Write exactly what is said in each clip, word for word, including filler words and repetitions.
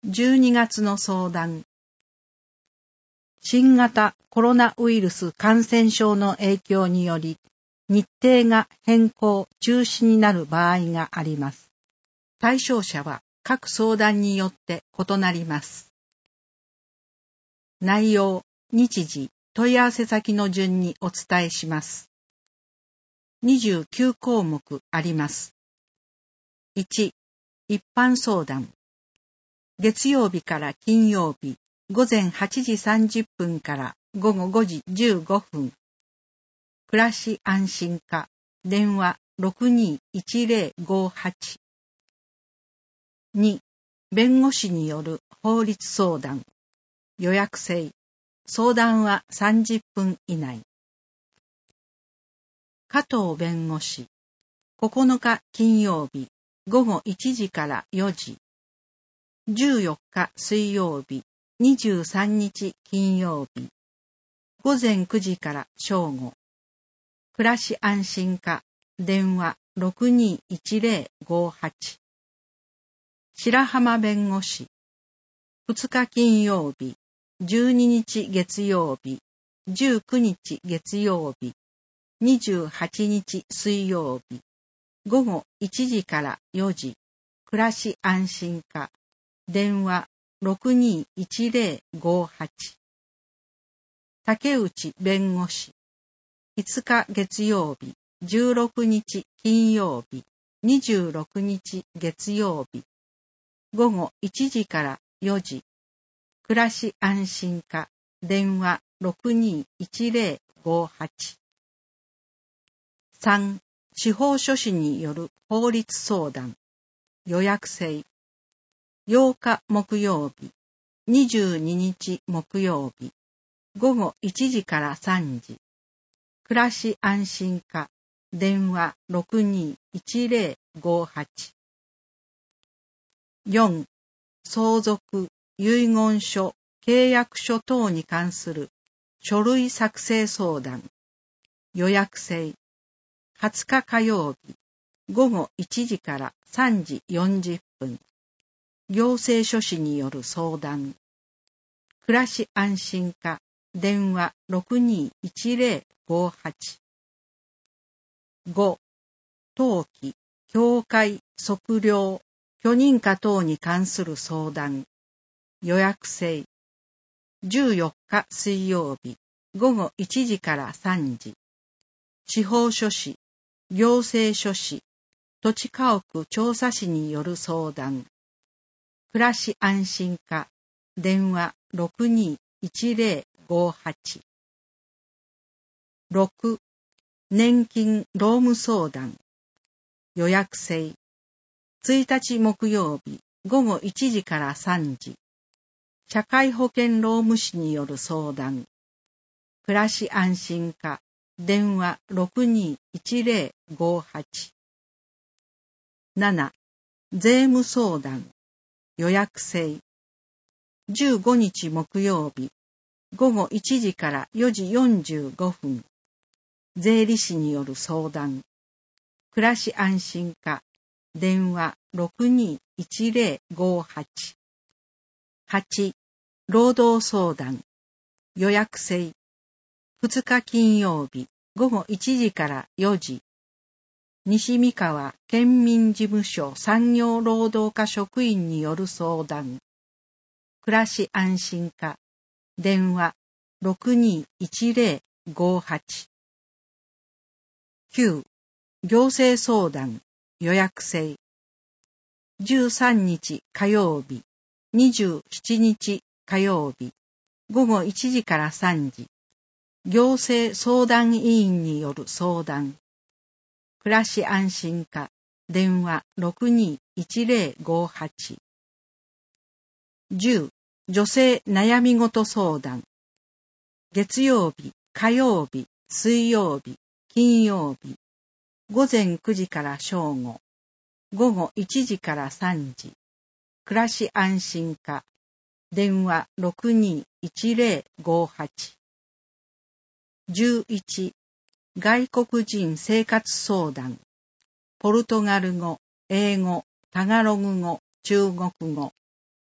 じゅうにがつの相談。新型コロナウイルス感染症の影響により、日程が変更・中止になる場合があります。対象者は各相談によって異なります。内容、日時、問い合わせ先の順にお伝えします。にじゅうきゅうこうもくあります。いち、一般相談。月曜日から金曜日、ごぜんはちじさんじゅっぷんからごごごじじゅうごふん。暮らし安心課、電話 ろくにーいちぜろごはち。に、弁護士による法律相談。予約制。相談はさんじゅっぷん以内。加藤弁護士。ここのか金曜日、ごごいちじからよじ。じゅうよっか水曜日、にじゅうさんにち金曜日、ごぜんくじから正午。暮らし安心課、電話 ろくにーいちぜろごはち。白浜弁護士。ふつか金曜日、じゅうににち月曜日、じゅうくにち月曜日、にじゅうはちにち水曜日、ごごいちじからよじ。暮らし安心課、電話 ろくにーいちぜろごはち。竹内弁護士。いつか月曜日、じゅうろくにち金曜日、にじゅうろくにち月曜日、ごごいちじからよじ。暮らし安心課、電話 ろくにーいちぜろごはち。さん、司法書士による法律相談。予約制。ようか木曜日、にじゅうににち木曜日、ごごいちじからさんじ。暮らし安心課、電話 ろくにーいちぜろごはち。よん、相続、遺言書、契約書等に関する書類作成相談。予約制。はつか火曜日、ごごいちじからさんじよんじゅっぷん。行政書士による相談。暮らし安心課、電話 ろくにーいちぜろごはち。ご、登記、教会、測量、許認可等に関する相談。予約制。じゅうよっか水曜日、ごごいちじからさんじ。司法書士、行政書士、土地家屋調査士による相談。暮らし安心課、電話 ろくにーいちぜろごはち。ろく、年金労務相談。予約制。ついたち木曜日、ごごいちじからさんじ。社会保険労務士による相談。暮らし安心課、電話 ろくにーいちぜろごはち。なな、税務相談。予約制。じゅうごにち木曜日、ごごいちじからよじよんじゅうごふん。税理士による相談。暮らし安心課、電話 ろくにーいちぜろごはち。はち、労働相談。予約制。ふつか金曜日、ごごいちじからよじ。西三河県民事務所産業労働課職員による相談。暮らし安心課、電話 ろくにーいちぜろごはち。きゅう、行政相談。予約制。じゅうさんにち火曜日、にじゅうしちにち火曜日、ごごいちじからさんじ。行政相談委員による相談。暮らし安心課、電話 ろくにーいちぜろごはち。じゅう、女性悩み事相談。月曜日、火曜日、水曜日、金曜日、ごぜんくじから正午、ごごいちじからさんじ。暮らし安心課、電話 ろくにーいちぜろごはち。じゅういち、外国人生活相談。ポルトガル語、英語、タガログ語、中国語。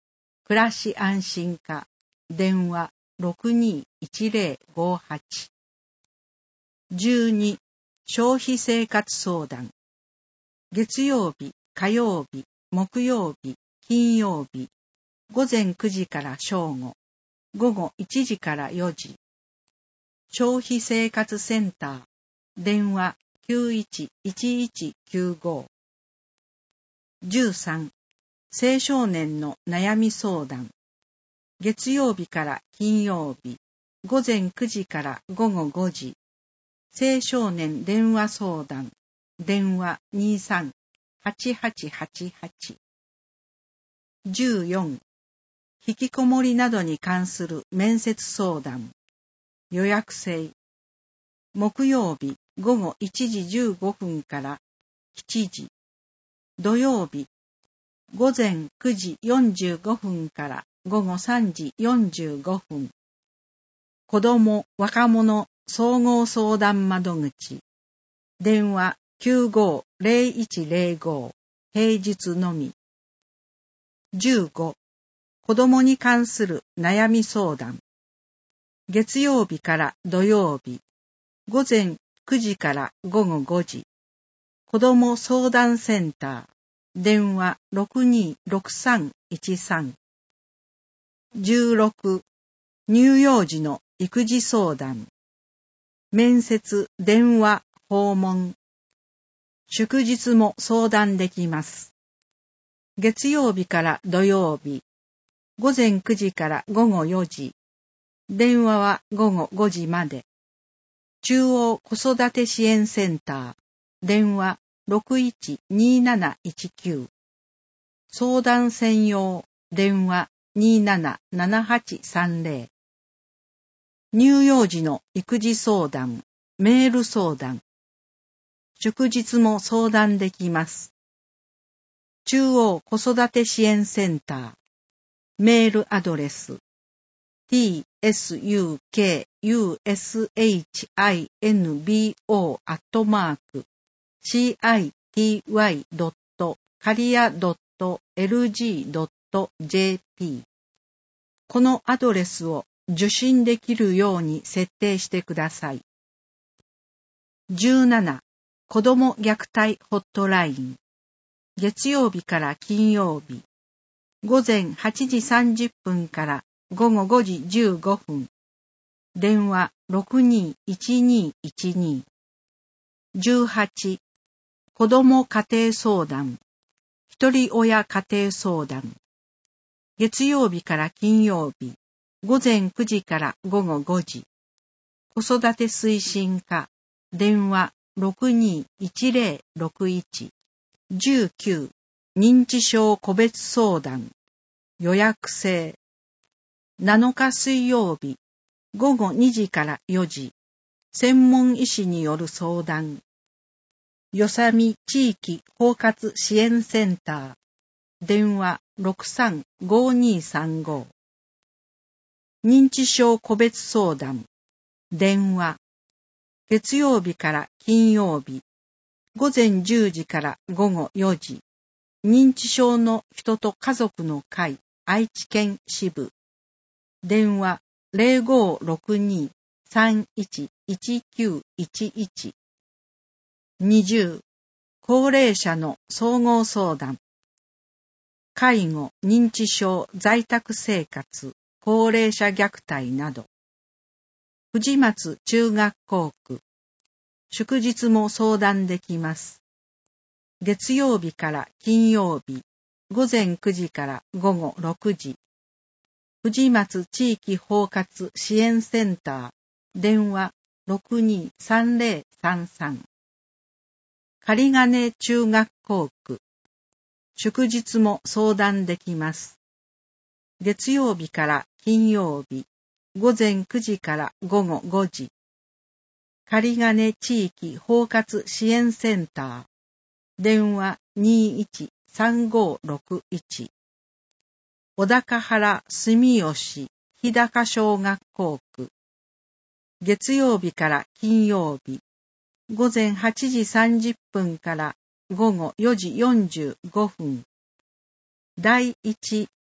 暮らし安心課電話 ろくにーいちぜろごはち。じゅうに消費生活相談月曜日、火曜日、木曜日、金曜日午前くじから正午、午後いちじからよじ。消費生活センター電話 きゅういちいちいちきゅうご。じゅうさん青少年の悩み相談月曜日から金曜日午前くじから午後ごじ。青少年電話相談電話 にさんはちはちはちはち。じゅうよん引きこもりなどに関する面接相談予約制木曜日午後いちじじゅうごふんからしちじ。土曜日午前くじよんじゅうごふんから午後さんじよんじゅうごふん。子ども・若者総合相談窓口電話 きゅうごーぜろいちぜろご 平日のみ。じゅうご子どもに関する悩み相談月曜日から土曜日午前くじから午後ごじ。子ども相談センター電話 ろくにーろくさんいちさん。じゅうろく乳幼児の育児相談面接電話訪問祝日も相談できます。月曜日から土曜日午前くじから午後よじ。電話は午後ごじまで。中央子育て支援センター電話 ろくいちにーなないちきゅう。相談専用電話 にーななななはちさんぜろ。乳幼児の育児相談メール相談祝日も相談できます。中央子育て支援センターメールアドレス ティーエスユーケーユーエスエイチアイエヌビーオー アットマーク シーアイティーワイ ドット カリア ドット エルジー ドット ジェーピー このアドレスを受信できるように設定してください。じゅうなな子ども虐待ホットライン月曜日から金曜日午前はちじさんじゅっぷんから午後ごじじゅうごふん電話 ろくにーいちにーいちに。じゅうはち子ども家庭相談ひとり親家庭相談月曜日から金曜日午前くじから午後ごじ。子育て推進課電話 ろくにーいちぜろろくいち。じゅうきゅう認知症個別相談予約制なのか水曜日午後にじからよじ。専門医師による相談よさみ地域包括支援センター電話 ろくさんごにーさんご。認知症個別相談電話月曜日から金曜日午前じゅうじから午後よじ。認知症の人と家族の会愛知県支部電話 ゼロごーろくにーさんいちいちきゅういちいち。にじゅう高齢者の総合相談介護認知症在宅生活高齢者虐待など藤松中学校区祝日も相談できます。月曜日から金曜日午前くじから午後ろくじ。藤松地域包括支援センター電話 ろくにーさんぜろさんさん。仮金中学校区祝日も相談できます。月曜日から金曜日午前くじから午後ごじ。仮金地域包括支援センター電話 にーいちさんごろくいち。小高原住吉日高小学校区月曜日から金曜日午前はちじさんじゅっぷんから午後よじよんじゅうごふん第一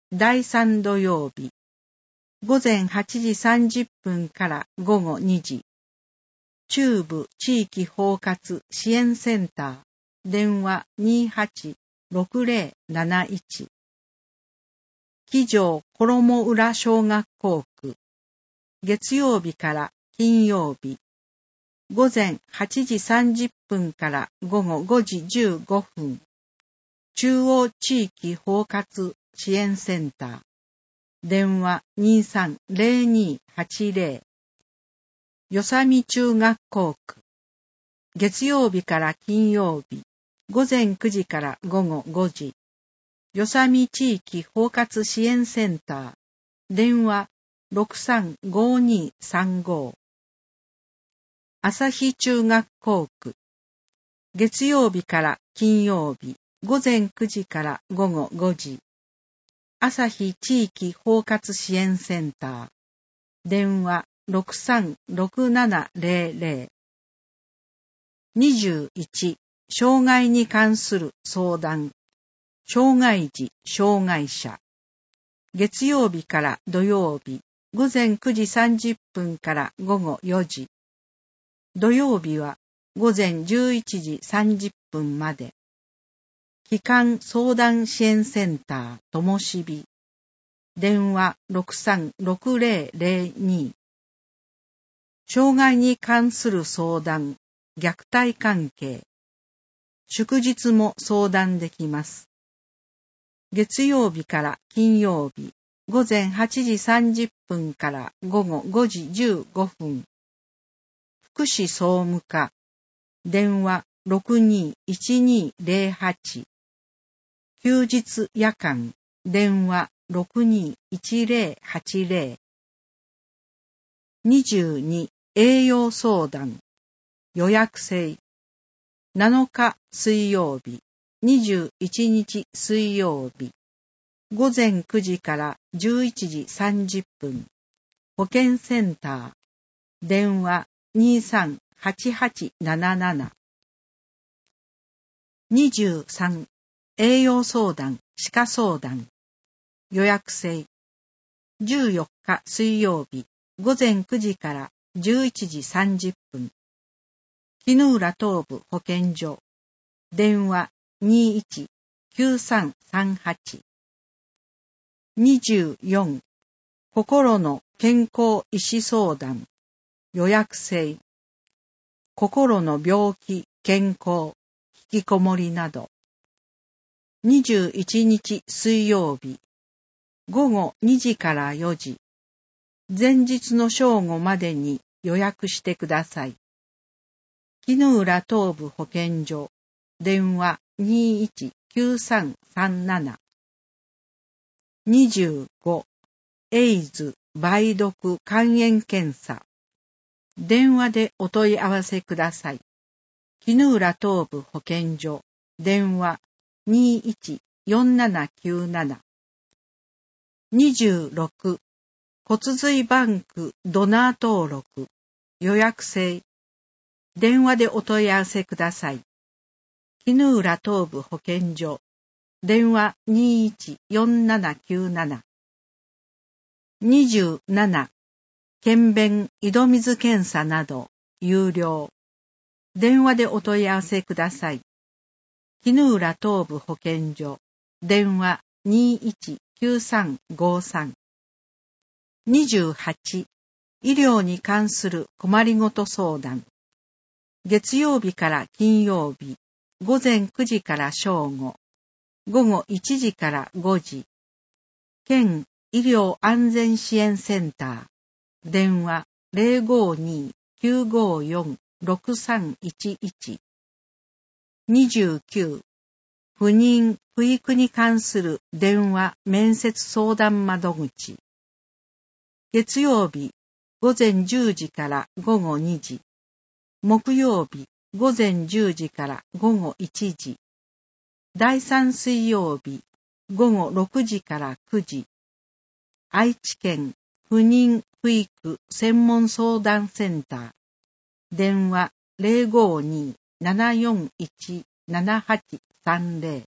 だいさん土曜日、ごぜんはちじさんじゅっぷんからごごにじ、中部地域包括支援センター、電話 にーはちろくぜろなないち、木城衣浦小学校区、月曜日から金曜日、ごぜんはちじさんじゅっぷんからごごごじじゅうごふん、中央地域包括支援センター、電話 にーさんぜろにーはちぜろ、よさみ中学校区、月曜日から金曜日、ごぜんくじからごごごじ、よさみ地域包括支援センター、電話ろくさんごにーさんご、朝日中学校区、月曜日から金曜日、ごぜんくじからごごごじ、朝日地域包括支援センター、電話ろくさんろくななぜろぜろ、にじゅういち、障害に関する相談、障害児・障害者、月曜日から土曜日、ごぜんくじさんじゅっぷんからごごよじ、土曜日はごぜんじゅういちじさんじゅっぷんまで、帰還相談支援センターともしび、電話ろくさんろくぜろぜろに、障害に関する相談、虐待関係、祝日も相談できます。月曜日から金曜日、ごぜんはちじさんじゅっぷんからごごごじじゅうごふん、福祉総務課、電話ろくにいちにぜろはち、休日夜間、電話ろくにいちぜろはちぜろ、にじゅうに、栄養相談、予約制、なのか水曜日、にじゅういちにち水曜日、ごぜんくじからじゅういちじさんじゅっぷん、保健センター、電話にーさんはちはちなななな、にじゅうさん、栄養相談、歯科相談、予約制、じゅうよっか水曜日、ごぜんくじからじゅういちじさんじゅっぷん、絹浦東部保健所、電話にーいちきゅうさんさんはち、にじゅうよん、心の健康医師相談、予約制、心の病気、健康、引きこもりなど、にじゅういちにち水曜日、ごごにじからよじ、前日の正午までに予約してください。絹浦東部保健所、電話にーいちきゅうさんさんなな、にじゅうご、エイズ梅毒肝炎検査、電話でお問い合わせください。絹浦東部保健所、電話にーいちよんななきゅうなな、にじゅうろく、骨髄バンクドナー登録、予約制、電話でお問い合わせください。絹浦東部保健所、電話にーいちよんななきゅうなな、にじゅうなな、検便井戸水検査など、有料、電話でお問い合わせください。絹浦東部保健所、電話にーいちきゅうさんごさん、にじゅうはち、医療に関する困りごと相談、月曜日から金曜日、ごぜんくじから正午、ごごいちじからごじ、県医療安全支援センター、電話ぜろごにきゅうごよんろくさんいちいち、にじゅうきゅう、不妊・不育に関する電話面接相談窓口、月曜日ごぜんじゅうじからごごにじ、木曜日ごぜんじゅうじからごごいちじ、だいさん水曜日ごごろくじからくじ、愛知県不妊・不育専門相談センター、電話ぜろごにななよんいちななはちさんぜろ、